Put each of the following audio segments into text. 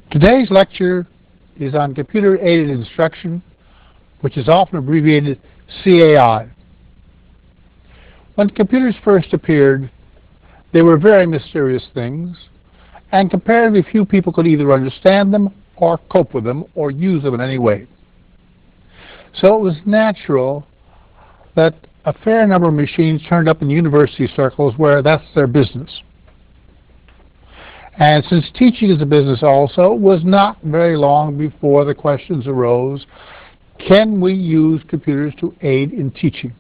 Today's lecture is on computer-aided instruction, which is often abbreviated CAI. When computers first appeared, they were very mysterious things, and comparatively few people could either understand them or cope with them or use them in any way. So it was natural that a fair number of machines turned up in university circles where that's their business. And since teaching is a business also, it was not very long before the questions arose, can we use computers to aid in teaching?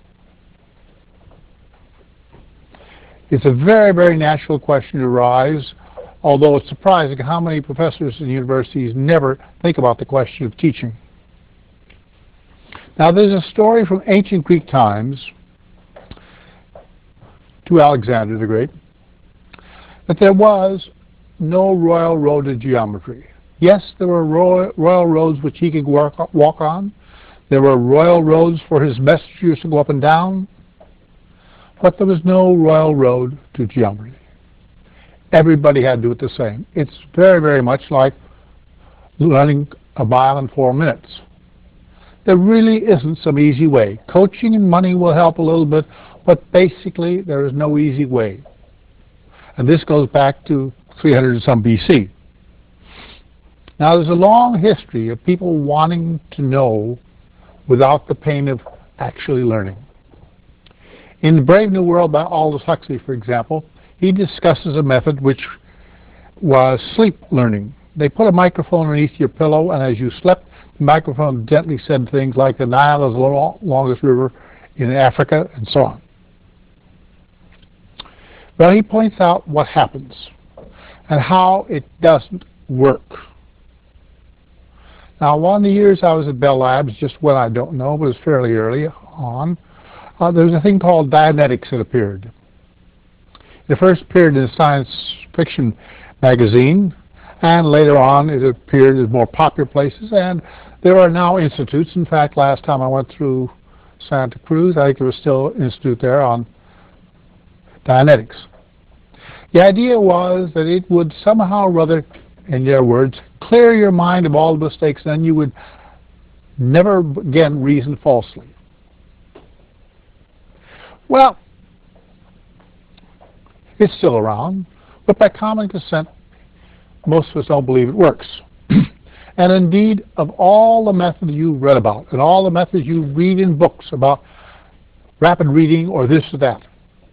It's a very, very natural question to arise, although it's surprising how many professors in universities never think about the question of teaching. Now, there's a story from ancient Greek times to Alexander the Great that there was no royal road to geometry. Yes, there were royal roads which he could walk on. There were royal roads for his messengers to go up and down. But there was no royal road to geometry. Everybody had to do it the same. It's very, very much like running a mile in 4 minutes. There really isn't some easy way. Coaching and money will help a little bit, but basically there is no easy way. And this goes back to 300 and some BC. Now there's a long history of people wanting to know without the pain of actually learning. In The Brave New World by Aldous Huxley, for example, he discusses a method which was sleep learning. They put a microphone underneath your pillow, and as you slept, the microphone gently said things like the Nile is the longest river in Africa, and so on. Well, he points out what happens and how it doesn't work. Now, one of the years I was at Bell Labs, just when I don't know, but it was fairly early on, there was a thing called Dianetics that appeared. It first appeared in a science fiction magazine, and later on it appeared in more popular places, and there are now institutes. In fact, last time I went through Santa Cruz, I think there was still an institute there on Dianetics. The idea was that it would somehow or other, in their words, clear your mind of all the mistakes, and then you would never again reason falsely. Well, it's still around, but by common consent, most of us don't believe it works. And indeed, of all the methods you've read about, and all the methods you read in books about rapid reading or this or that,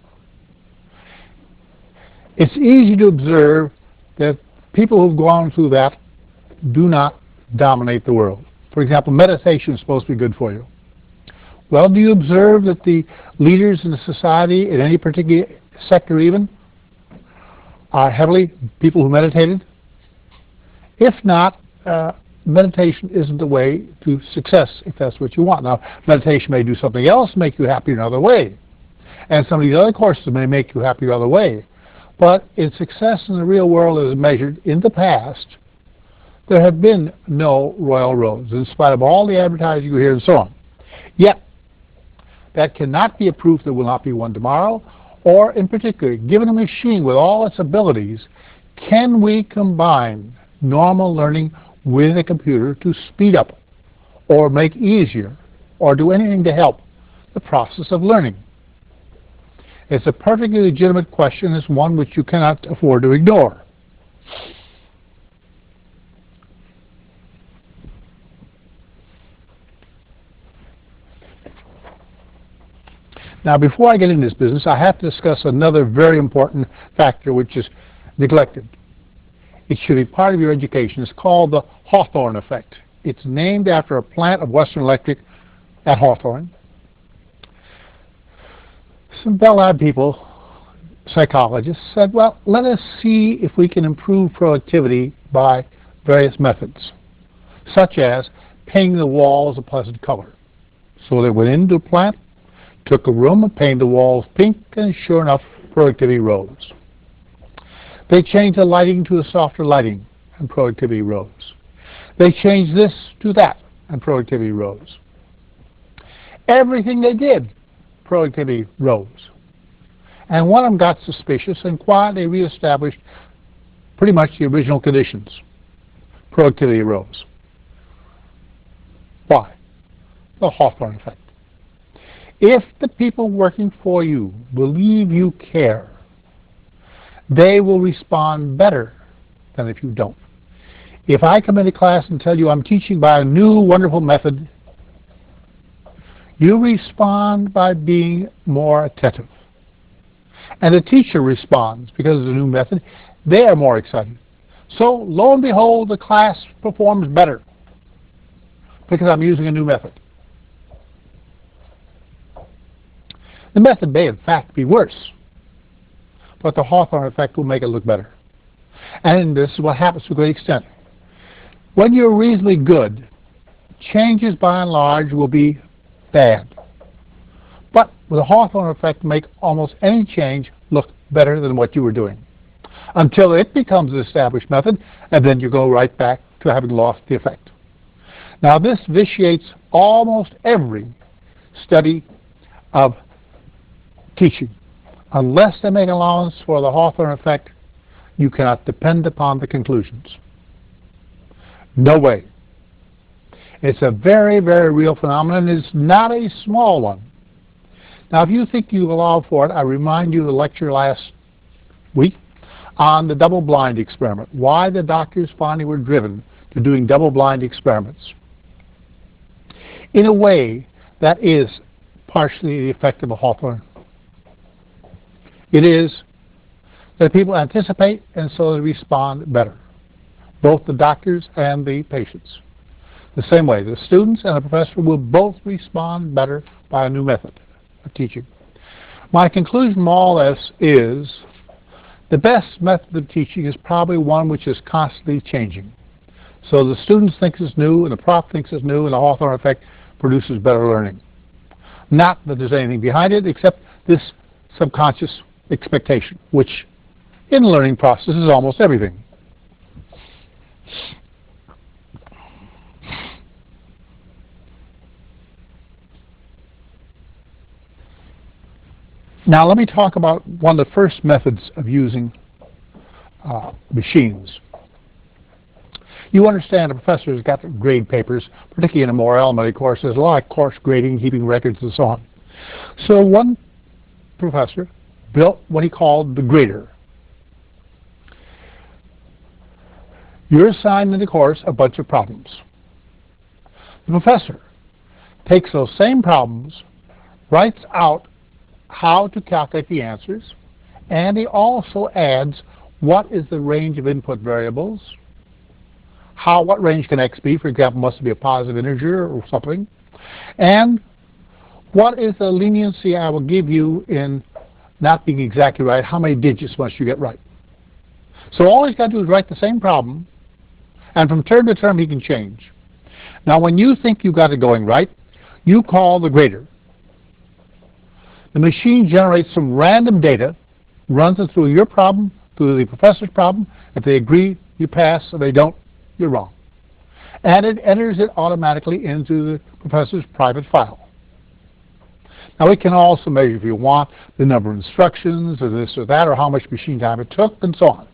it's easy to observe that people who've gone through that do not dominate the world. For example, meditation is supposed to be good for you. Well, do you observe that the leaders in the society, in any particular sector even, are heavily people who meditated? If not, meditation isn't the way to success, if that's what you want. Now, meditation may do something else, make you happy another way. And some of these other courses may make you happy another way. But in success in the real world as measured in the past, there have been no royal roads, in spite of all the advertising you hear and so on. Yet, that cannot be a proof there will not be one tomorrow, or in particular, given a machine with all its abilities, can we combine normal learning with a computer to speed up or make easier or do anything to help the process of learning? It's a perfectly legitimate question. It's one which you cannot afford to ignore. Now, before I get into this business, I have to discuss another very important factor which is neglected. It should be part of your education. It's called the Hawthorne effect. It's named after a plant of Western Electric at Hawthorne. Some Bell Lab people, psychologists, said, well, let us see if we can improve productivity by various methods, such as painting the walls a pleasant color. So they went into a plant, took a room and painted the walls pink, and sure enough, productivity rose. They changed the lighting to a softer lighting, and productivity rose. They changed this to that, and productivity rose. Everything they did, productivity rose. And one of them got suspicious and quietly reestablished pretty much the original conditions. productivity rose. Why? The Hawthorne effect. If the people working for you believe you care, they will respond better than if you don't. If I come into class and tell you I'm teaching by a new wonderful method, you respond by being more attentive. And the teacher responds because of the new method. They are more excited. So lo and behold, the class performs better because I'm using a new method. The method may in fact be worse, but the Hawthorne effect will make it look better. And this is what happens to a great extent. When you're reasonably good, changes by and large will be bad. But with the Hawthorne effect, make almost any change look better than what you were doing, until it becomes an established method, and then you go right back to having lost the effect. Now this vitiates almost every study of teaching. Unless they make allowance for the Hawthorne effect, you cannot depend upon the conclusions. No way. It's a very, very real phenomenon. It's not a small one. Now, if you think you allow for it, I remind you of the lecture last week on the double-blind experiment, why the doctors finally were driven to doing double-blind experiments. In a way, that is partially the effect of a Hawthorne. It is that people anticipate and so they respond better, both the doctors and the patients. The same way, the students and the professor will both respond better by a new method of teaching. My conclusion from all this is the best method of teaching is probably one which is constantly changing. So the students think it's new, and the prof thinks it's new, and the Hawthorne effect produces better learning. Not that there's anything behind it except this subconscious expectation, which in the learning process is almost everything. Now let me talk about one of the first methods of using machines. You understand a professor has got to grade papers, particularly in a more elementary course. There's a lot of course grading, keeping records, and so on. So one professor built what he called the grader. You're assigned in the course a bunch of problems. The professor takes those same problems, writes out how to calculate the answers, and he also adds what is the range of input variables, what range can x be, for example, must it be a positive integer or something, and what is the leniency I will give you in not being exactly right, how many digits must you get right. So all he's got to do is write the same problem, and from term to term he can change. Now when you think you've got it going right, you call the grader. The machine generates some random data, runs it through your problem, through the professor's problem. If they agree, you pass. If they don't, you're wrong. And it enters it automatically into the professor's private file. Now it can also measure, if you want, the number of instructions or this or that, or how much machine time it took, and so on.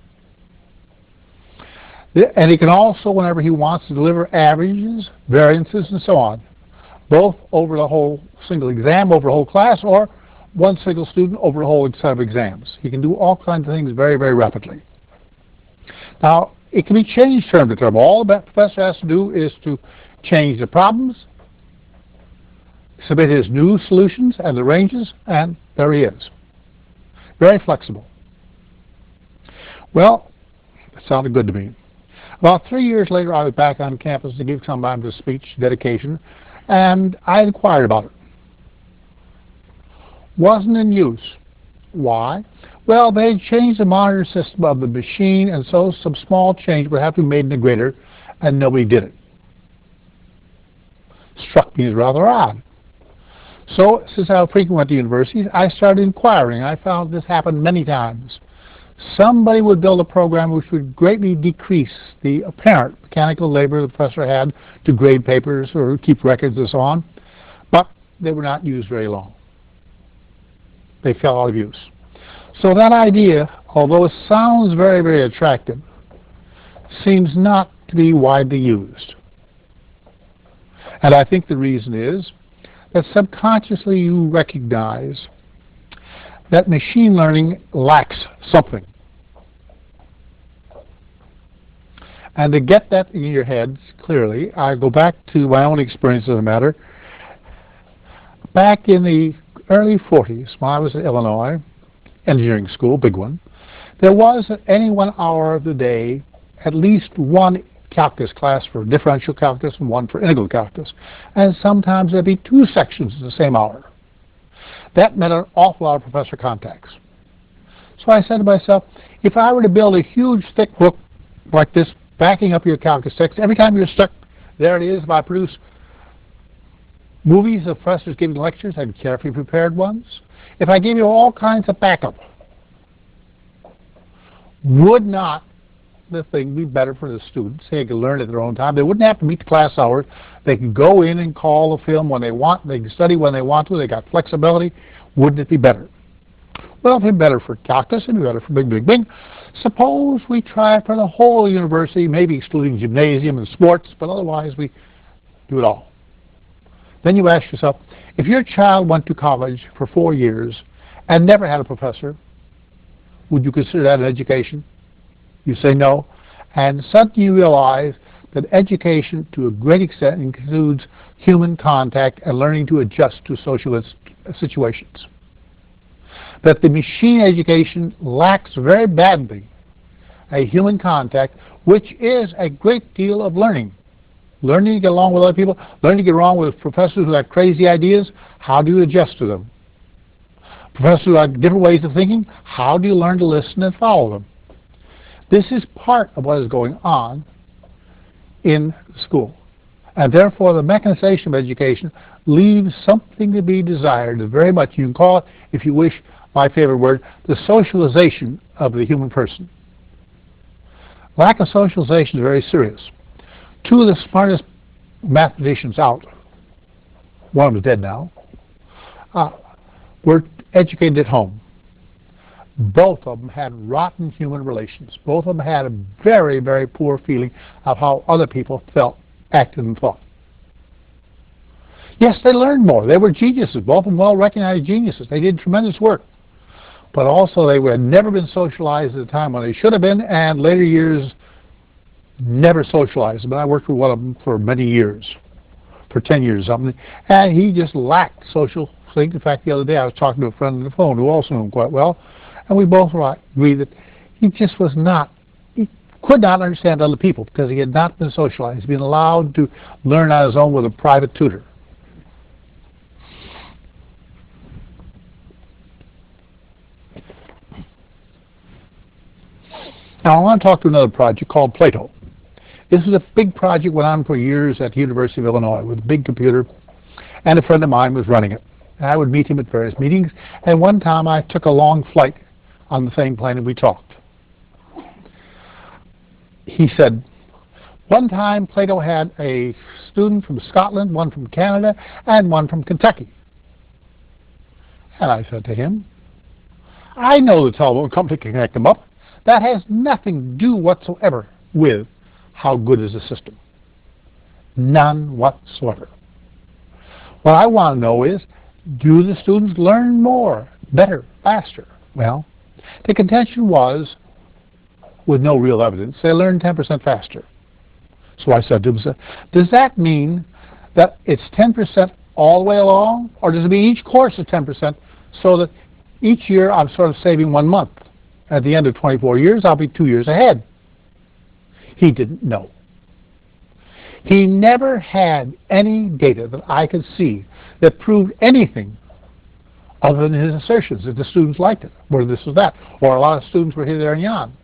And he can also, whenever he wants, to deliver averages, variances, and so on, both over the whole single exam, over the whole class, or one single student over the whole set of exams. He can do all kinds of things very, very rapidly. Now, it can be changed term to term. All the professor has to do is to change the problems, submit his new solutions and the ranges, and there he is. Very flexible. Well, it sounded good to me. About 3 years later, I was back on campus to give somebody a speech dedication, and I inquired about it. Wasn't in use. Why? Well, they changed the monitor system of the machine, and so some small change would have to be made in the grader, and nobody did it. Struck me as rather odd. So, since I frequently went to universities, I started inquiring. I found this happened many times. Somebody would build a program which would greatly decrease the apparent mechanical labor the professor had to grade papers or keep records and so on, but they were not used very long. They fell out of use. So that idea, although it sounds very, very attractive, seems not to be widely used. And I think the reason is that subconsciously you recognize that machine learning lacks something. And to get that in your heads clearly, I go back to my own experience of the matter. Back in the early 40s, when I was at Illinois engineering school, big one, there was at any 1 hour of the day at least one calculus class for differential calculus and one for integral calculus. And sometimes there'd be 2 sections in the same hour. That meant an awful lot of professor contacts. So I said to myself, if I were to build a huge thick book like this, backing up your calculus text, every time you're stuck, there it is. If I produce movies of professors giving lectures, I'd carefully prepared ones. If I gave you all kinds of backup, would not the thing be better for the students? They could learn at their own time. They wouldn't have to meet the class hours. They could go in and call the film when they want. They can study when they want to. They got flexibility. Wouldn't it be better? Well, if it's better for calculus, it'd be better for big. Suppose we try it for the whole university, maybe excluding gymnasium and sports, but otherwise we do it all. Then you ask yourself, if your child went to college for 4 years and never had a professor, would you consider that an education? You say no. And suddenly you realize that education, to a great extent, includes human contact and learning to adjust to social situations. That the machine education lacks very badly a human contact, which is a great deal of learning. Learning to get along with other people, learning to get along with professors who have crazy ideas. How do you adjust to them? Professors who have different ways of thinking. How do you learn to listen and follow them? This is part of what is going on in school. And therefore, the mechanization of education leaves something to be desired very much. You can call it, if you wish, my favorite word, the socialization of the human person. Lack of socialization is very serious. 2 of the smartest mathematicians out, one of them is dead now, were educated at home. Both of them had rotten human relations. Both of them had a very, very poor feeling of how other people felt, acted, and thought. Yes, they learned more. They were geniuses, both of them well-recognized geniuses. They did tremendous work. But also they had never been socialized at the time when they should have been, and later years never socialized. But I worked with one of them for many years, for 10 years or something, and he just lacked social things. In fact, the other day I was talking to a friend on the phone who also knew him quite well, and we both agreed that he just was not, he could not understand other people because he had not been socialized. He'd been allowed to learn on his own with a private tutor. Now I want to talk to another project called Plato. This was a big project, went on for years at the University of Illinois with a big computer, and a friend of mine was running it. And I would meet him at various meetings, and one time I took a long flight on the same plane and we talked. He said, one time Plato had a student from Scotland, one from Canada, and one from Kentucky. And I said to him, I know the telephone company can connect them up. That has nothing to do whatsoever with how good is the system. None whatsoever. What I want to know is, do the students learn more, better, faster? Well, the contention was, with no real evidence, they learned 10% faster. So I said to him, does that mean that it's 10% all the way along? Or does it mean each course is 10% so that each year I'm sort of saving 1 month? At the end of 24 years, I'll be 2 years ahead. He didn't know. He never had any data that I could see that proved anything other than his assertions that the students liked it, or this or that, or a lot of students were here, there, and yon.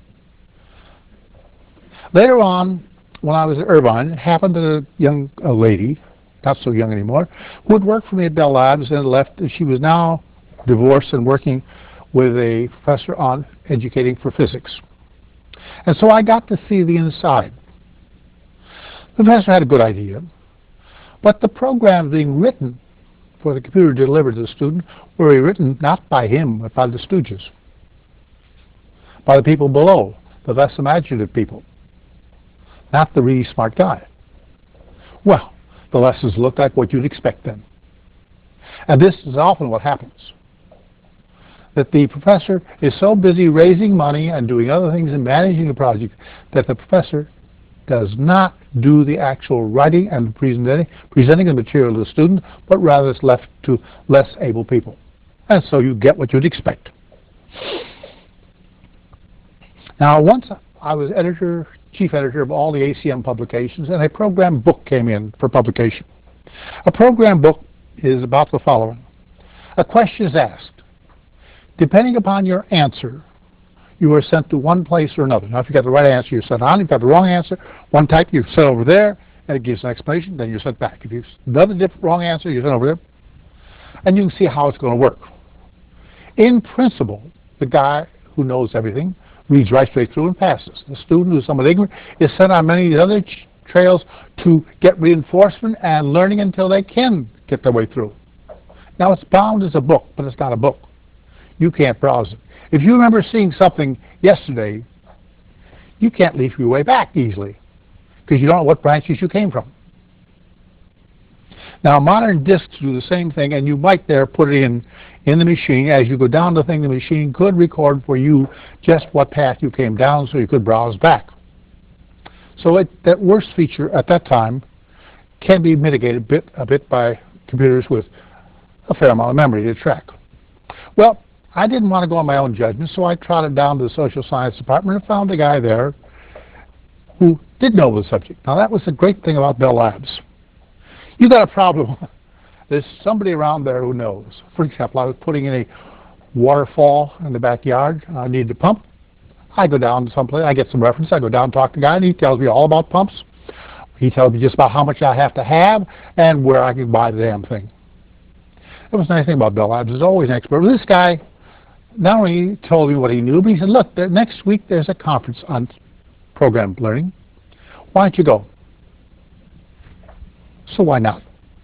Later on, when I was at Irvine, it happened that a young lady, not so young anymore, who had worked for me at Bell Labs and left, and she was now divorced and working with a professor on educating for physics. And so I got to see the inside. The professor had a good idea, but the programs being written for the computer to deliver to the student were written not by him, but by the stooges, by the people below, the less imaginative people. not the really smart guy. Well, the lessons look like what you'd expect then. And this is often what happens. That the professor is so busy raising money and doing other things and managing the project that the professor does not do the actual writing and presenting the material to the student, but rather it's left to less able people. And so you get what you'd expect. Now, once I was chief editor of all the ACM publications, and a program book came in for publication. A program book is about the following. A question is asked. Depending upon your answer, you are sent to one place or another. Now, if you got the right answer, you're sent on. If you got the wrong answer, one type, you're sent over there, and it gives an explanation, then you're sent back. If you've another wrong answer, you're sent over there. And you can see how it's going to work. In principle, the guy who knows everything reads right straight through and passes. The student who's somewhat ignorant is sent on many of the other trails to get reinforcement and learning until they can get their way through. Now, it's bound as a book, but it's not a book. You can't browse it. If you remember seeing something yesterday, you can't leaf your way back easily because you don't know what branches you came from. Now, modern disks do the same thing, and you might there put it in the machine. As you go down the thing, the machine could record for you just what path you came down so you could browse back. So that worst feature at that time can be mitigated a bit by computers with a fair amount of memory to track. Well, I didn't want to go on my own judgment, so I trotted down to the social science department and found a guy there who did know the subject. Now, that was the great thing about Bell Labs. You got a problem. There's somebody around there who knows. For example, I was putting in a waterfall in the backyard. I needed a pump. I go down to someplace. I get some reference. I go down and talk to the guy, and he tells me all about pumps. He tells me just about how much I have to have and where I can buy the damn thing. That was the nice thing about Bell Labs. There's always an expert. This guy not only told me what he knew, but he said, look, next week there's a conference on program learning. Why don't you go? So why not?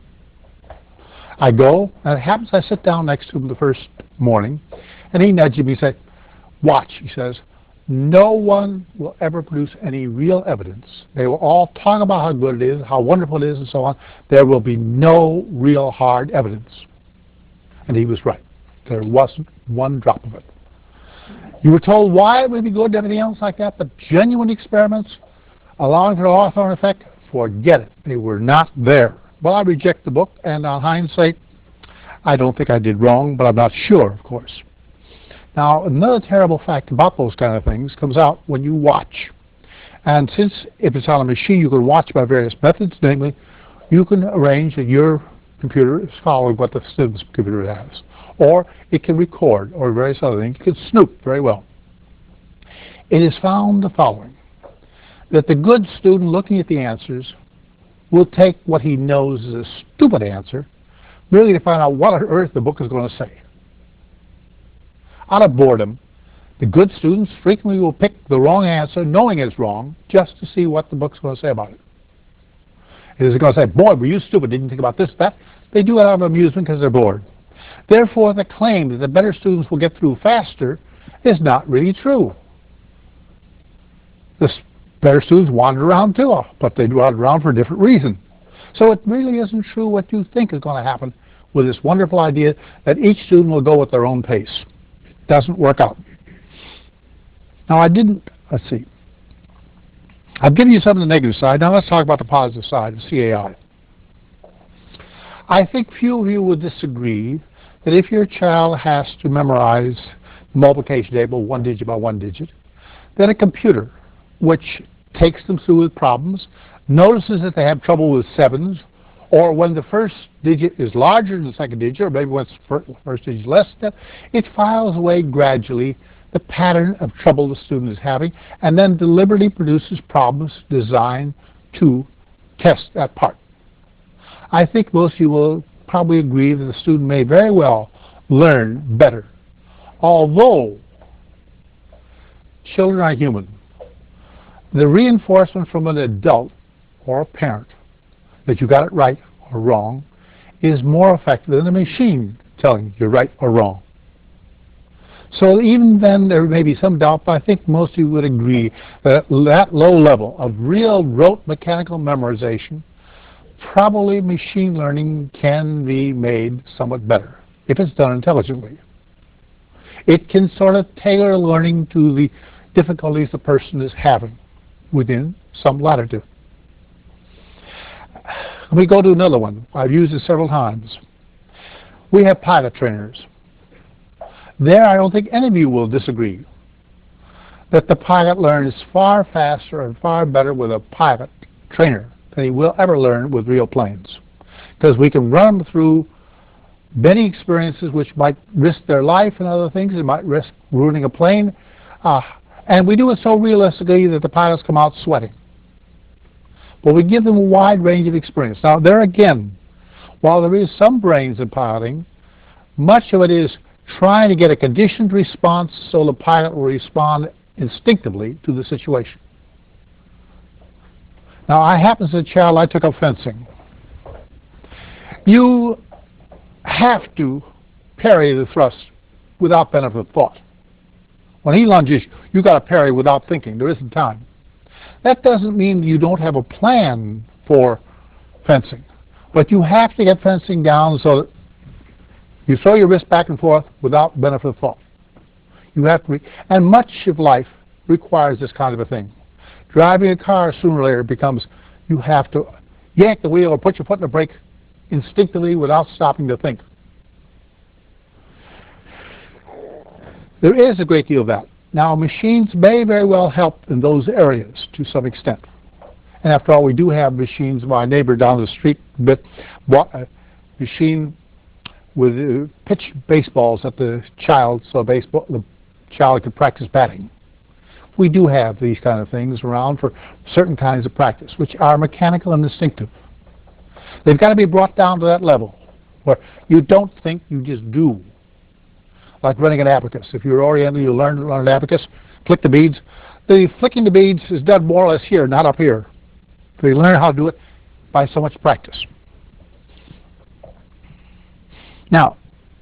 I go, and it happens I sit down next to him the first morning, and he nudges me and says, watch, he says, no one will ever produce any real evidence. They will all talk about how good it is, how wonderful it is, and so on. There will be no real hard evidence. And he was right. There wasn't one drop of it. You were told why it would be good and everything else like that, but genuine experiments, allowing for Hawthorne effect, forget it. They were not there. Well, I reject the book, and on hindsight, I don't think I did wrong, but I'm not sure, of course. Now, another terrible fact about those kind of things comes out when you watch. And since if it's on a machine, you can watch by various methods, namely, you can arrange that your computer is following what the student's computer has. Or it can record, or various other things. You can snoop very well. It is found the following, that the good student looking at the answers will take what he knows is a stupid answer, merely to find out what on earth the book is going to say. Out of boredom, the good students frequently will pick the wrong answer, knowing it's wrong, just to see what the book's going to say about it. Is it going to say, boy, were you stupid, didn't think about this, that? They do it out of amusement because they're bored. Therefore, the claim that the better students will get through faster is not really true. The better students wander around too, but they wander around for a different reason. So it really isn't true what you think is going to happen with this wonderful idea that each student will go at their own pace. It doesn't work out. Now, let's see. I've given you some of the negative side. Now let's talk about the positive side of CAI. I think few of you would disagree that if your child has to memorize the multiplication table one digit by one digit, then a computer, which takes them through with problems, notices that they have trouble with sevens, or when the first digit is larger than the second digit, or maybe when the first digit is less than that, it files away gradually the pattern of trouble the student is having, and then deliberately produces problems designed to test that part. I think most of you will probably agree that the student may very well learn better. Although children are human, the reinforcement from an adult or a parent that you got it right or wrong is more effective than the machine telling you you're right or wrong. So even then, there may be some doubt, but I think most of you would agree that that low level of real rote mechanical memorization, probably machine learning can be made somewhat better if it's done intelligently. It can sort of tailor learning to the difficulties the person is having within some latitude. Let me go to another one. I've used it several times. We have pilot trainers. There, I don't think any of you will disagree that the pilot learns far faster and far better with a pilot trainer than he will ever learn with real planes. Because we can run them through many experiences which might risk their life and other things. It might risk ruining a plane. And we do it so realistically that the pilots come out sweating. But we give them a wide range of experience. Now, there again, while there is some brains in piloting, much of it is trying to get a conditioned response so the pilot will respond instinctively to the situation. Now, I happen as a child, I took up fencing. You have to parry the thrust without benefit of thought. When he lunges, you got to parry without thinking. There isn't time. That doesn't mean you don't have a plan for fencing, but you have to get fencing down so that you throw your wrist back and forth without benefit of thought. You have to, and much of life requires this kind of a thing. Driving a car sooner or later becomes you have to yank the wheel or put your foot in the brake instinctively without stopping to think. There is a great deal of that. Now, machines may very well help in those areas to some extent. And after all, we do have machines. My neighbor down the street bought a machine with pitch baseballs at the child so the child could practice batting. We do have these kind of things around for certain kinds of practice, which are mechanical and instinctive. They've got to be brought down to that level where you don't think, you just do. Like running an abacus. If you're oriental, you learn to run an abacus, flick the beads. The flicking the beads is done more or less here, not up here. So you learn how to do it by so much practice. Now,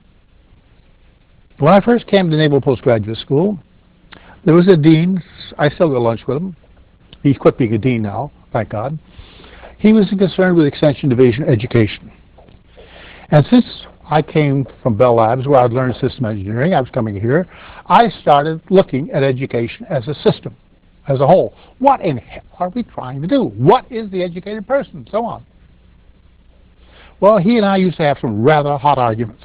when I first came to Naval Postgraduate School, there was a dean. I still go to lunch with him. He's quit being a dean now, thank God. He was concerned with Extension Division education. And since I came from Bell Labs, where I'd learned system engineering, I was coming here, I started looking at education as a system, as a whole. What in hell are we trying to do? What is the educated person? So on. Well, he and I used to have some rather hot arguments.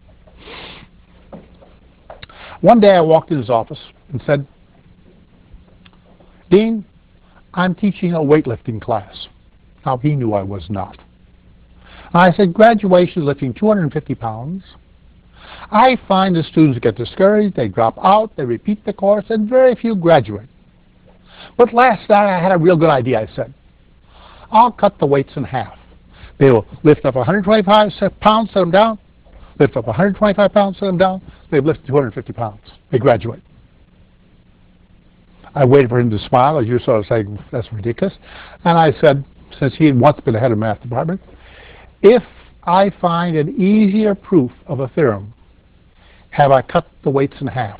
One day I walked in his office and said, "Dean, I'm teaching a weightlifting class." Now, he knew I was not. I said, "Graduation is lifting 250 pounds. I find the students get discouraged, they drop out, they repeat the course, and very few graduate. But last night I had a real good idea," I said. "I'll cut the weights in half. They will lift up 125 pounds, set them down, lift up 125 pounds, set them down, they've lifted 250 pounds. They graduate." I waited for him to smile, as you sort of saying, "That's ridiculous." And I said, since he had once been the head of the math department, if I find an easier proof of a theorem, have I cut the weights in half?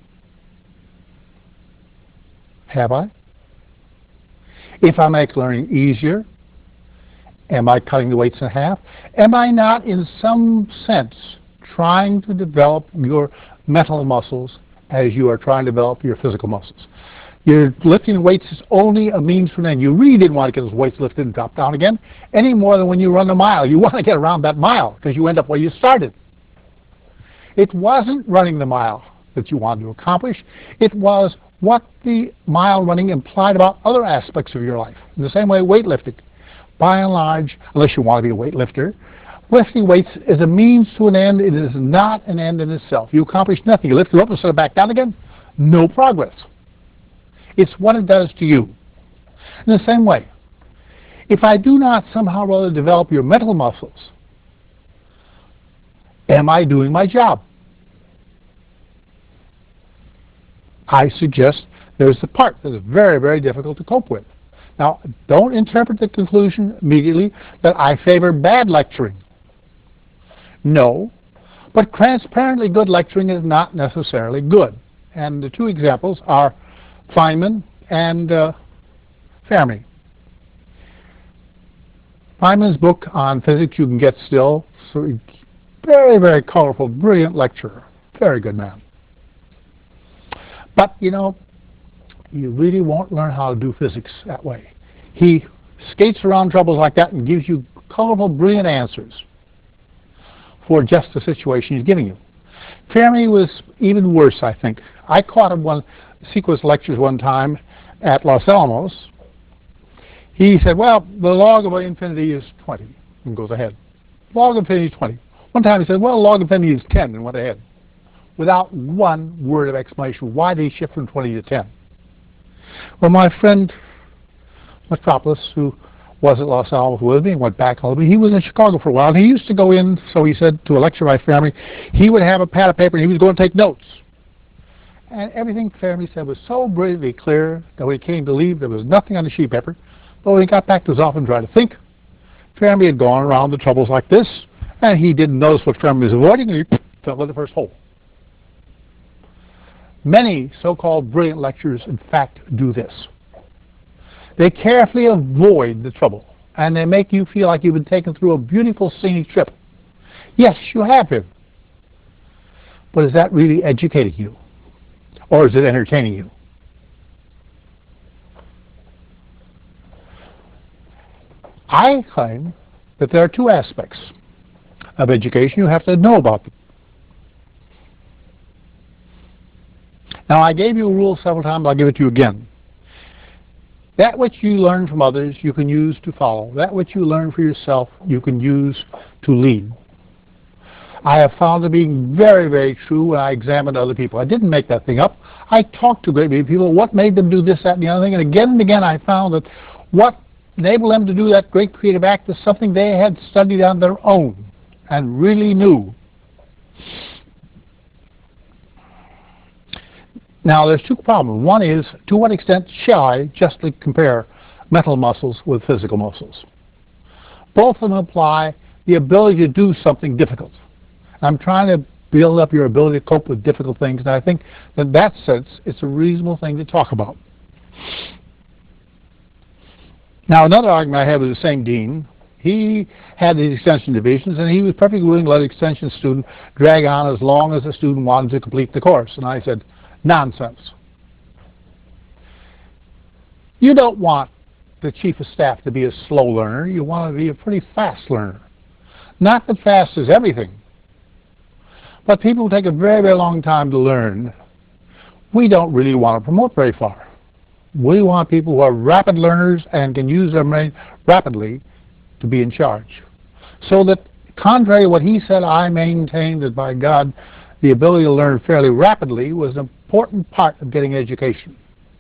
Have I? If I make learning easier, am I cutting the weights in half? Am I not, in some sense, trying to develop your mental muscles as you are trying to develop your physical muscles? Your lifting weights is only a means for an end. You really didn't want to get those weights lifted and drop down again, any more than when you run a mile. You want to get around that mile because you end up where you started. It wasn't running the mile that you wanted to accomplish. It was what the mile running implied about other aspects of your life. In the same way, weightlifting. By and large, unless you want to be a weightlifter, lifting weights is a means to an end. It is not an end in itself. You accomplish nothing. You lift it up and set it back down again. No progress. It's what it does to you. In the same way, if I do not somehow or other develop your mental muscles, am I doing my job? I suggest there's the part that is very, very difficult to cope with. Now, don't interpret the conclusion immediately that I favor bad lecturing. No, But transparently good lecturing is not necessarily good. And the two examples are Feynman and Fermi. Feynman's book on physics you can get still. So very, very colorful, brilliant lecturer. Very good man. But, you know, you really won't learn how to do physics that way. He skates around troubles like that and gives you colorful, brilliant answers for just the situation he's giving you. Fermi was even worse, I think. I caught him one sequence lectures one time at Los Alamos. He said, well, the log of infinity is 20, and goes ahead. Log of infinity is 20. One time he said, well, log of infinity is 10, and went ahead. Without one word of explanation. Why did he shift from 20 to 10? Well, my friend Metropolis, who was at Los Alamos with me, went back a little bit. He was in Chicago for a while. He used to go in, so he said, to a lecture by Fermi. He would have a pad of paper, and he was going to take notes. And everything Fermi said was so brilliantly clear that when he came to leave, there was nothing on the sheet of paper. But when he got back to his office and tried to think, Fermi had gone around the troubles like this, and he didn't notice what Fermi was avoiding, and he fell in the first hole. Many so-called brilliant lecturers, in fact, do this. They carefully avoid the trouble, and they make you feel like you've been taken through a beautiful scenic trip. Yes, you have been. But is that really educating you? Or is it entertaining you? I claim that there are two aspects of education you have to know about them. Now, I gave you a rule several times. I'll give it to you again. That which you learn from others, you can use to follow. That which you learn for yourself, you can use to lead. I have found it being very, very true when I examined other people. I didn't make that thing up. I talked to great many people. What made them do this, that, and the other thing? And again, I found that what enabled them to do that great creative act is something they had studied on their own and really knew. Now, there's two problems. One is, to what extent shall I justly compare mental muscles with physical muscles? Both of them imply the ability to do something difficult. I'm trying to build up your ability to cope with difficult things, and I think that in that sense, it's a reasonable thing to talk about. Now, another argument I had with the same dean, he had these extension divisions, and he was perfectly willing to let an extension student drag on as long as the student wanted to complete the course. And I said, nonsense. You don't want the chief of staff to be a slow learner. You want to be a pretty fast learner. Not that fast is everything, but people who take a very, very long time to learn, we don't really want to promote very far. We want people who are rapid learners and can use their brain rapidly to be in charge. So that, contrary to what he said, I maintain that, by God, the ability to learn fairly rapidly was an important part of getting education.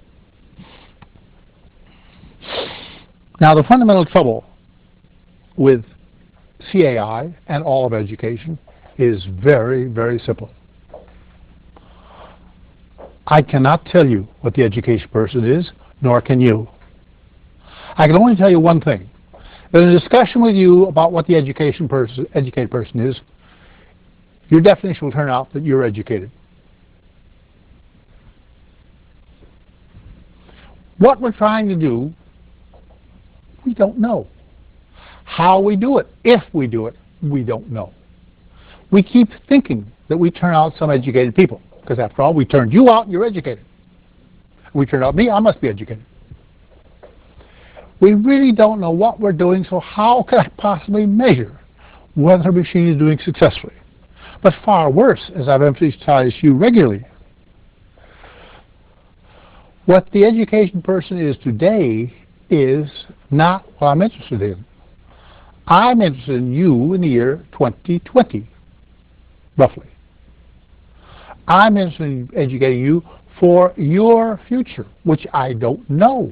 Now, the fundamental trouble with CAI and all of education is very, very simple. I cannot tell you what the education person is, nor can you. I can only tell you one thing. That in a discussion with you about what the educated person is, your definition will turn out that you're educated. What we're trying to do, we don't know. How we do it, if we do it, we don't know. We keep thinking that we turn out some educated people, because after all, we turned you out, you're educated. We turned out me, I must be educated. We really don't know what we're doing, so how can I possibly measure whether a machine is doing successfully? But far worse, as I've emphasized to you regularly, what the education person is today is not what I'm interested in. I'm interested in you in the year 2020, roughly. I'm interested in educating you for your future, which I don't know.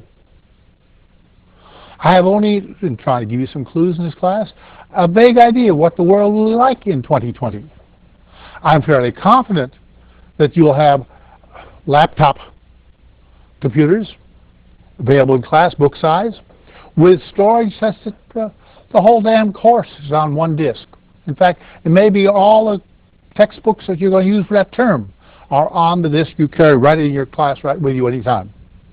I have only been trying to give you some clues in this class, a vague idea of what the world will be like in 2020. I'm fairly confident that you'll have laptop computers available in class, book size, with storage such that the whole damn course is on one disk. In fact, it may be all the textbooks that you're going to use for that term are on the disk you carry right in your class right with you anytime.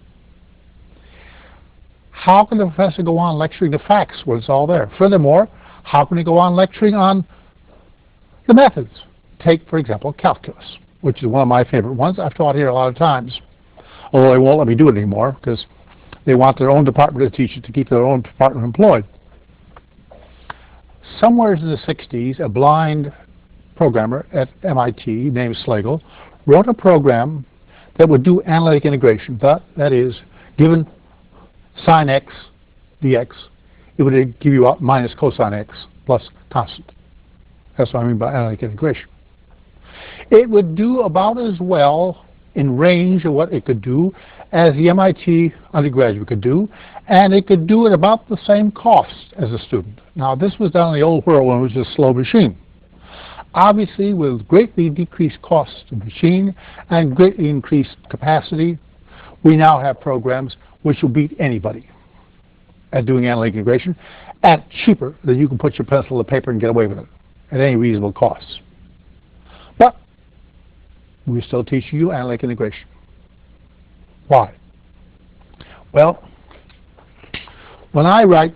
How can the professor go on lecturing the facts when it's all there? Furthermore, how can he go on lecturing on the methods? Take, for example, calculus, which is one of my favorite ones. I've taught here a lot of times, although they won't let me do it anymore because they want their own department to teach it to keep their own department employed. Somewhere in the 60s, a blind programmer at MIT named Slagle wrote a program that would do analytic integration. That is, given sine x dx, it would give you minus cosine x plus constant. That's what I mean by analytic integration. It would do about as well in range of what it could do as the MIT undergraduate could do, and it could do it about the same cost as a student. Now, this was done in the old world when it was just a slow machine. Obviously, with greatly decreased cost of machine and greatly increased capacity, we now have programs which will beat anybody at doing analytic integration at cheaper than you can put your pencil to paper and get away with it at any reasonable cost. But we're still teaching you analytic integration. Why? Well, when I write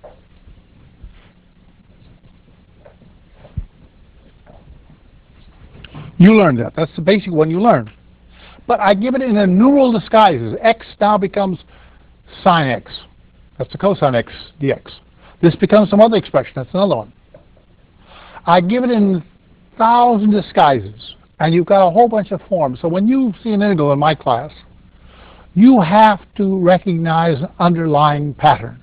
you learn that. That's the basic one you learn. But I give it in a numeral disguises. X now becomes sine x. That's the cosine x dx. This becomes some other expression. That's another one. I give it in 1,000 disguises. And you've got a whole bunch of forms. So when you see an integral in my class, you have to recognize an underlying pattern.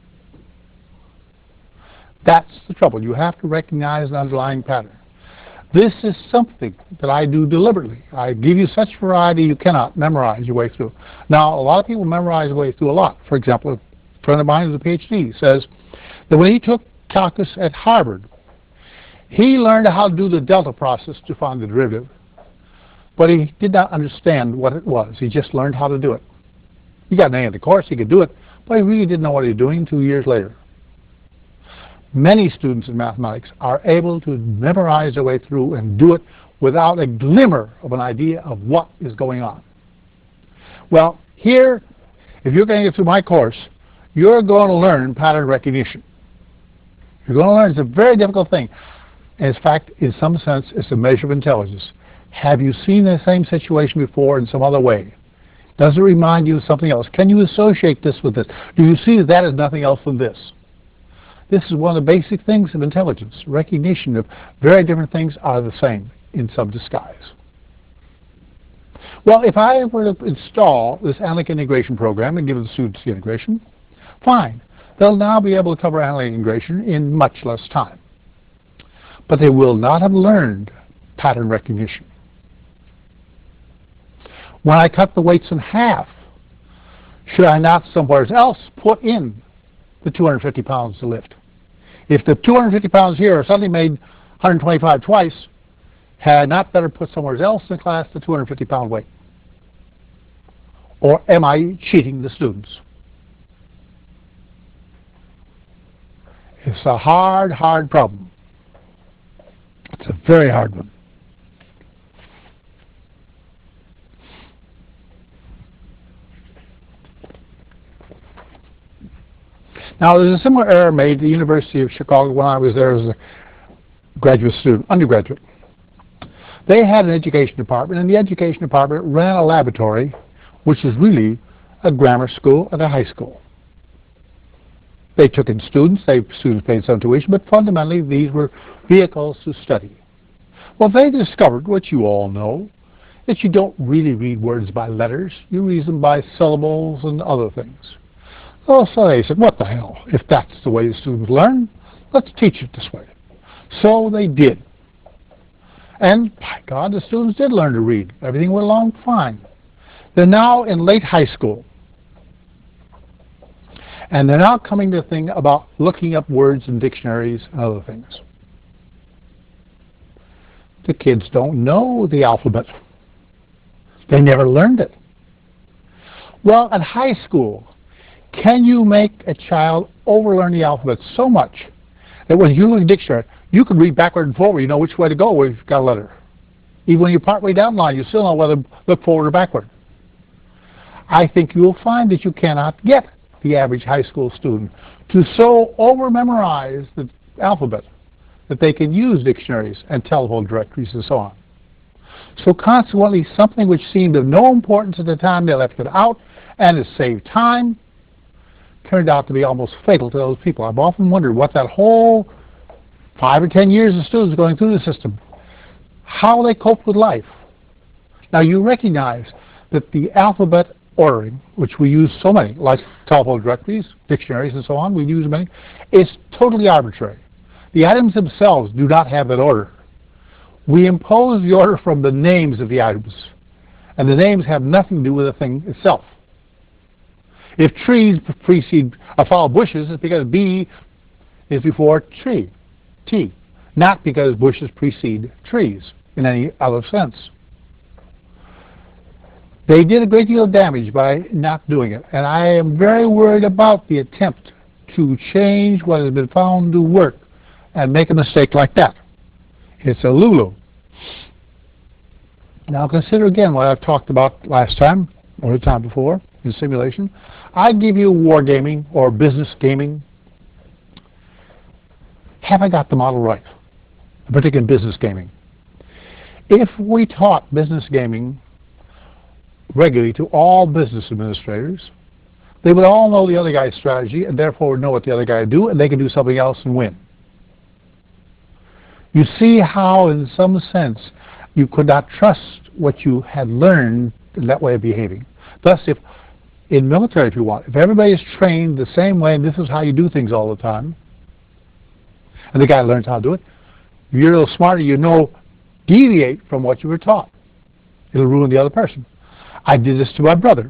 That's the trouble. You have to recognize an underlying pattern. This is something that I do deliberately. I give you such variety you cannot memorize your way through. Now, a lot of people memorize their way through a lot. For example, a friend of mine who's a PhD says that when he took calculus at Harvard, he learned how to do the delta process to find the derivative, but he did not understand what it was. He just learned how to do it. He got an A in the course, he could do it, but he really didn't know what he was doing 2 years later. Many students in mathematics are able to memorize their way through and do it without a glimmer of an idea of what is going on. Well, here, if you're going to get through my course, you're going to learn pattern recognition. You're going to learn it's a very difficult thing. In fact, in some sense, it's a measure of intelligence. Have you seen the same situation before in some other way? Does it remind you of something else? Can you associate this with this? Do you see that that is nothing else than this? This is one of the basic things of intelligence. Recognition of very different things are the same in some disguise. Well, if I were to install this analytic integration program and give the students the integration, fine. They'll now be able to cover analytic integration in much less time. But they will not have learned pattern recognition. When I cut the weights in half, should I not somewhere else put in the 250 pounds to lift? If the 250 pounds here are suddenly made 125 twice, had I not better put somewhere else in the class the 250 pound weight? Or am I cheating the students? It's a hard, hard problem. It's a very hard one. Now, there's a similar error made at the University of Chicago when I was there as a graduate student, undergraduate. They had an education department, and the education department ran a laboratory, which is really a grammar school and a high school. They took in students, students paid some tuition, but fundamentally these were vehicles to study. Well, they discovered, what you all know, that you don't really read words by letters, you read them by syllables and other things. Oh, so they said, what the hell? If that's the way the students learn, let's teach it this way. So they did. And, by God, the students did learn to read. Everything went along fine. They're now in late high school. And they're now coming to the thing about looking up words in dictionaries and other things. The kids don't know the alphabet. They never learned it. Well, at high school, can you make a child overlearn the alphabet so much that when you look at a dictionary, You can read backward and forward. You know which way to go if you've got a letter. Even when you're partway down the line, you still know whether to look forward or backward. I think you'll find that you cannot get the average high school student to so over-memorize the alphabet that they can use dictionaries and telephone directories and so on. So consequently, something which seemed of no importance at the time, they left it out, and it saved time, turned out to be almost fatal to those people. I've often wondered what that whole 5 or 10 years of students going through the system, how they coped with life. Now you recognize that the alphabet ordering, which we use so many, like telephone directories, dictionaries, and so on, we use many, is totally arbitrary. The items themselves do not have that order. We impose the order from the names of the items, and the names have nothing to do with the thing itself. If trees follow bushes, it's because B is before tree, T, not because bushes precede trees in any other sense. They did a great deal of damage by not doing it, and I am very worried about the attempt to change what has been found to work and make a mistake like that. It's a Lulu. Now consider again what I've talked about last time, or the time before, in simulation. I give you wargaming or business gaming. Have I got the model right? Particularly business gaming. If we taught business gaming regularly to all business administrators, they would all know the other guy's strategy and therefore would know what the other guy would do, and they can do something else and win. You see how, in some sense, you could not trust what you had learned in that way of behaving. Thus, if in military, if you want, if everybody is trained the same way and this is how you do things all the time, and the guy learns how to do it, you're a little smarter, you know, deviate from what you were taught. It'll ruin the other person. I did this to my brother.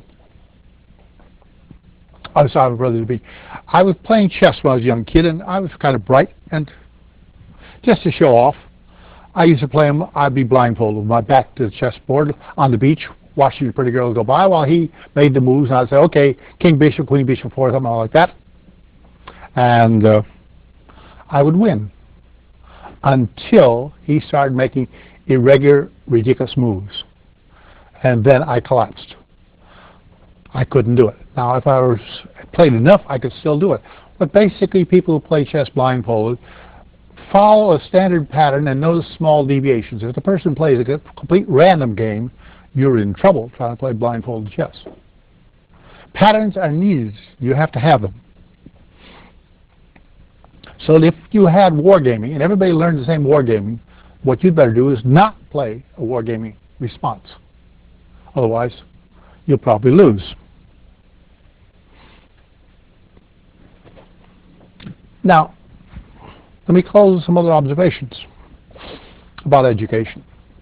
I saw my brother to be. I was playing chess when I was a young kid, and I was kind of bright, and just to show off, I used to play him. I'd be blindfolded with my back to the chessboard on the beach, watching the pretty girls go by while he made the moves, and I'd say, okay, king, bishop, queen, bishop, four, something like that. And I would win until he started making irregular, ridiculous moves. And then I collapsed. I couldn't do it. Now, if I played enough, I could still do it. But basically, people who play chess blindfolded follow a standard pattern and notice small deviations. If the person plays a complete random game, you're in trouble trying to play blindfolded chess. Patterns are needed. You have to have them. So if you had wargaming and everybody learned the same wargaming, what you'd better do is not play a wargaming response. Otherwise, you'll probably lose. Now, let me close with some other observations about education.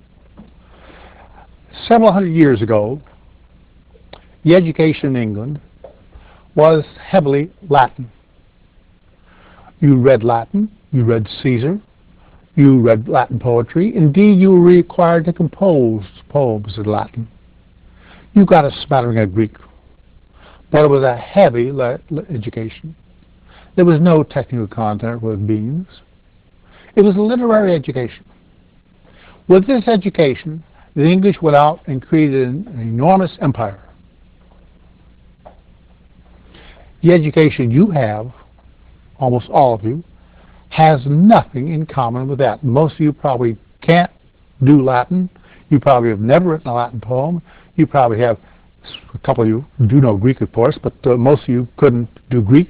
Several hundred years ago, the education in England was heavily Latin. You read Latin, you read Caesar, you read Latin poetry. Indeed, you were required to compose poems in Latin. You got a smattering of Greek, but it was a heavy education. There was no technical content with beans. It was a literary education. With this education, the English went out and created an enormous empire. The education you have, almost all of you, has nothing in common with that. Most of you probably can't do Latin. You probably have never written a Latin poem. You probably have, a couple of you do know Greek, of course, but most of you couldn't do Greek.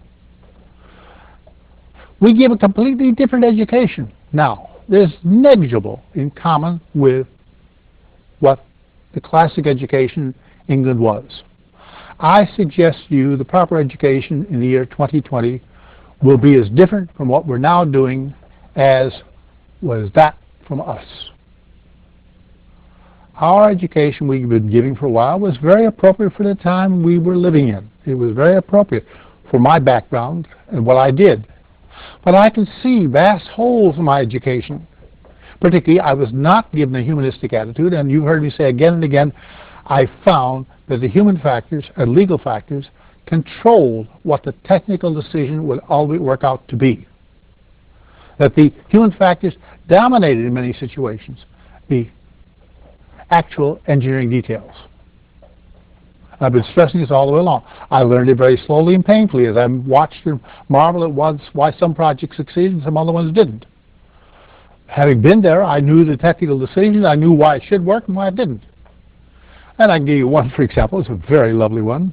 We give a completely different education. Now, there's negligible in common with what the classic education in England was. I suggest to you the proper education in the year 2020 will be as different from what we're now doing as was that from us. Our education we've been giving for a while was very appropriate for the time we were living in. It was very appropriate for my background and what I did. But I can see vast holes in my education. Particularly, I was not given a humanistic attitude, and you've heard me say again and again, I found that the human factors and legal factors controlled what the technical decision would always work out to be. that the human factors dominated in many situations the actual engineering details. I've been stressing this all the way along. I learned it very slowly and painfully as I watched and marveled at why some projects succeeded and some other ones didn't. Having been there, I knew the technical decisions, I knew why it should work and why it didn't. And I can give you one, for example. It's a very lovely one.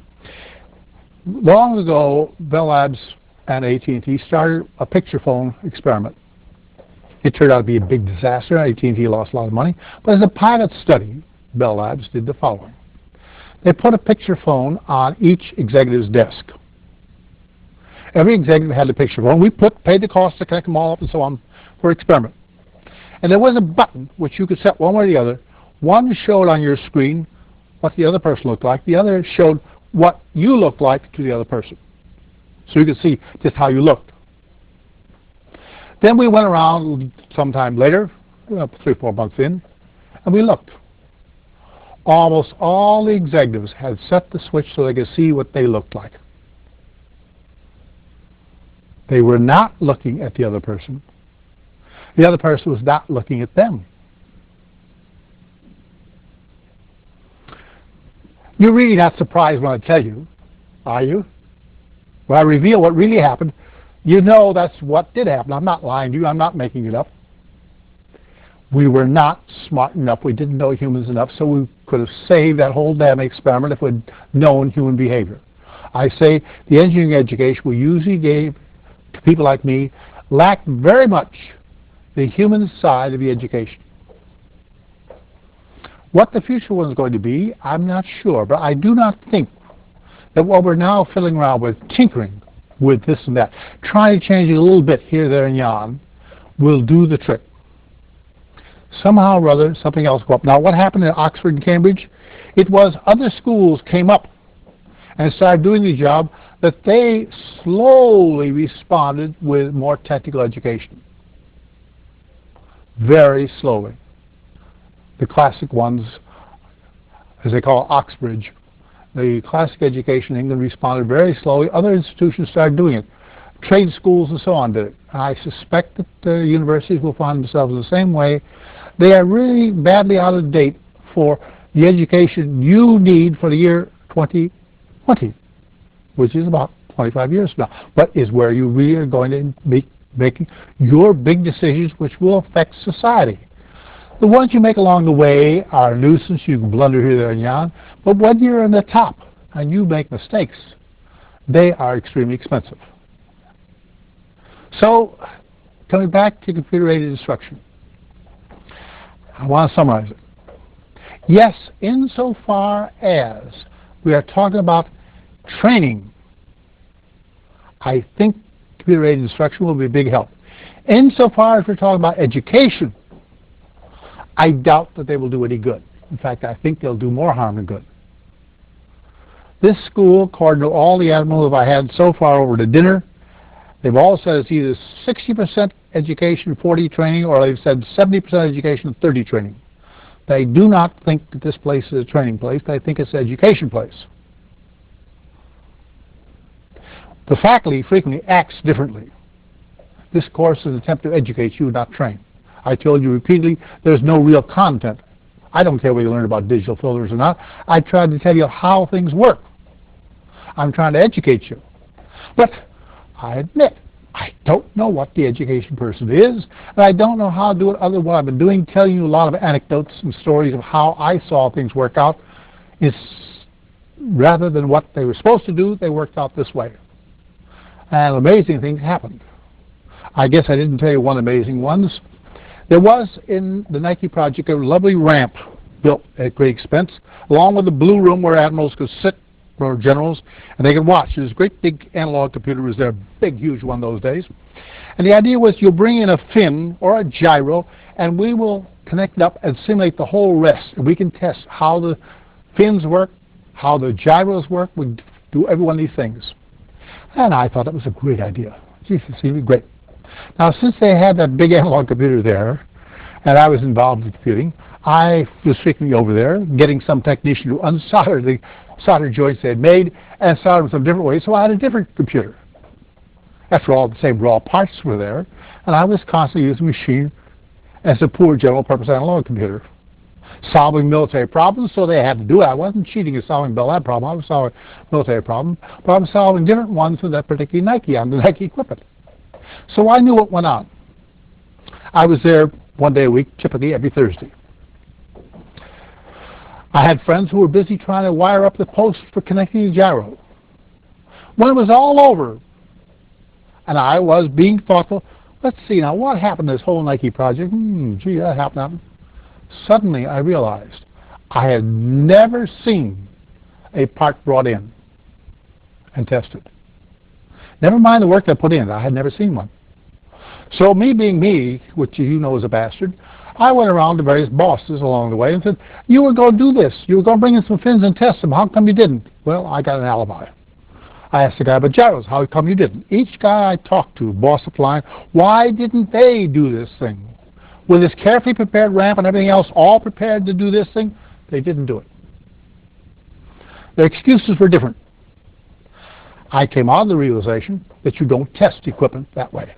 Long ago, Bell Labs and AT&T started a picture phone experiment. It turned out to be a big disaster. AT&T lost a lot of money. But as a pilot study, Bell Labs did the following. They put a picture phone on each executive's desk. Every executive had a picture phone. We paid the cost to connect them all up and so on for experiment. And there was a button which you could set one way or the other. One showed on your screen what the other person looked like. The other showed what you looked like to the other person. So you could see just how you looked. Then we went around sometime later, 3 or 4 months in, and we looked. Almost all the executives had set the switch so they could see what they looked like. They were not looking at the other person. The other person was not looking at them. You're really not surprised when I tell you, are you? When I reveal what really happened, you know that's what did happen. I'm not lying to you. I'm not making it up. We were not smart enough. We didn't know humans enough, so we could have saved that whole damn experiment if we'd known human behavior. I say the engineering education we usually gave to people like me lacked very much the human side of the education. What the future one is going to be, I'm not sure, but I do not think that what we're now fiddling around with, tinkering with this and that, trying to change it a little bit here, there, and yon, will do the trick. Somehow or other, something else will go up. Now, what happened at Oxford and Cambridge? It was other schools came up and started doing the job that they slowly responded with more technical education. Very slowly. The classic ones, as they call Oxbridge, the classic education in England responded very slowly. Other institutions started doing it. Trade schools and so on did it. I suspect that the universities will find themselves in the same way. They are really badly out of date for the education you need for the year 2020, which is about 25 years from now, but is where you really are going to be making your big decisions which will affect society. The ones you make along the way are a nuisance. You can blunder here, there, and yon. But when you're in the top and you make mistakes, they are extremely expensive. So, coming back to computer-aided instruction, I want to summarize it. Yes, insofar as we are talking about training, I think computer-aided instruction will be a big help. Insofar as we're talking about education, I doubt that they will do any good. In fact, I think they'll do more harm than good. This school, according to all the animals I've had so far over to dinner, they've all said it's either 60% education, 40 training, or they've said 70% education, 30 training. They do not think that this place is a training place. They think it's an education place. The faculty frequently acts differently. This course is an attempt to educate you, not train. I told you repeatedly, there's no real content. I don't care whether you learn about digital filters or not. I tried to tell you how things work. I'm trying to educate you. But I admit, I don't know what the education person is, and I don't know how to do it other than what I've been doing, telling you a lot of anecdotes and stories of how I saw things work out. It's rather than what they were supposed to do, they worked out this way. And amazing things happened. I guess I didn't tell you one amazing ones. There was, in the Nike project, a lovely ramp built at great expense, along with a blue room where admirals could sit, or generals, and they could watch. There's a great big analog computer was there, a big, huge one those days. And the idea was you'll bring in a fin or a gyro, and we will connect it up and simulate the whole rest. And we can test how the fins work, how the gyros work. We do every one of these things. And I thought that was a great idea. Geez, it seemed great. Now, since they had that big analog computer there, and I was involved in computing, I was frequently over there, getting some technician to unsolder the solder joints they had made and solder them some different ways, so I had a different computer. After all, the same raw parts were there, and I was constantly using the machine as a poor general-purpose analog computer, solving military problems, so they had to do it. I wasn't cheating at solving that problem. I was solving military problem, but I was solving different ones with that particular Nike on the Nike equipment. So I knew what went on. I was there one day a week, typically every Thursday. I had friends who were busy trying to wire up the post for connecting the gyro. When it was all over, and I was being thoughtful, let's see now, what happened to this whole Nike project? Gee, that happened. Suddenly I realized I had never seen a part brought in and tested. Never mind the work they put in, I had never seen one. So me being me, which you know is a bastard, I went around to various bosses along the way and said, you were going to do this. You were going to bring in some fins and test them. How come you didn't? Well, I got an alibi. I asked the guy about gyros, how come you didn't? Each guy I talked to, boss up line, why didn't they do this thing? With this carefully prepared ramp and everything else all prepared to do this thing, they didn't do it. Their excuses were different. I came out of the realization that you don't test equipment that way.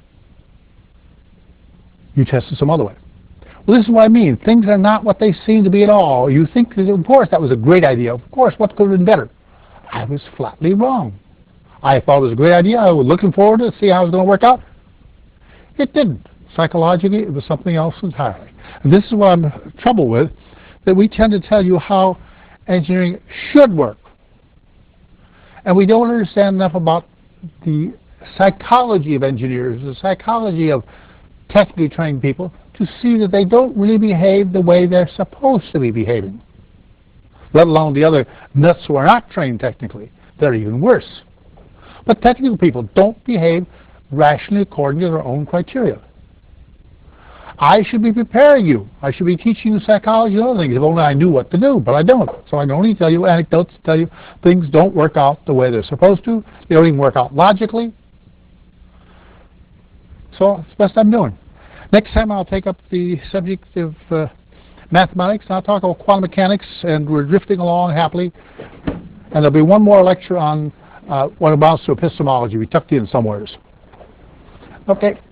You test it some other way. Well, this is what I mean. Things are not what they seem to be at all. You think, of course, that was a great idea. Of course, what could have been better? I was flatly wrong. I thought it was a great idea. I was looking forward to see how it was going to work out. It didn't. Psychologically, it was something else entirely. And this is what I'm in trouble with, that we tend to tell you how engineering should work. And we don't understand enough about the psychology of engineers, the psychology of technically trained people, to see that they don't really behave the way they're supposed to be behaving, let alone the other nuts who are not trained technically. They're even worse. But technical people don't behave rationally according to their own criteria. I should be preparing you. I should be teaching you psychology and other things if only I knew what to do, but I don't. So I can only tell you anecdotes, tell you things don't work out the way they're supposed to. They don't even work out logically. So it's the best I'm doing. Next time I'll take up the subject of mathematics, and I'll talk about quantum mechanics, and we're drifting along happily. And there'll be one more lecture on what amounts to epistemology. We tucked in somewheres. Okay.